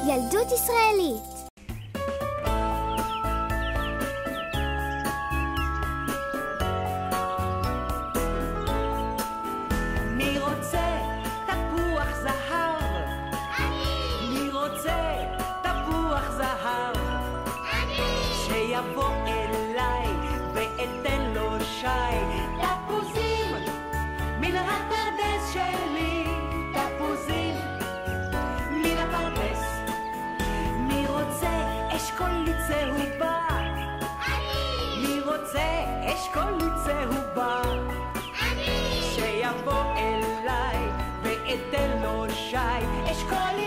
ילדות ישראלית. מי רוצה תפוח זהב? אני. מי רוצה תפוח זהב? אני. שיבוא אליי ואתן לו שי. תפוזים מן הפרדס שלי, תפוזים מן הפרדס. מי רוצה אשכולית צהובה? אני. מי רוצה אשכולית צהובה? אני. שיבוא אליי ואתן לו שי. אשכולית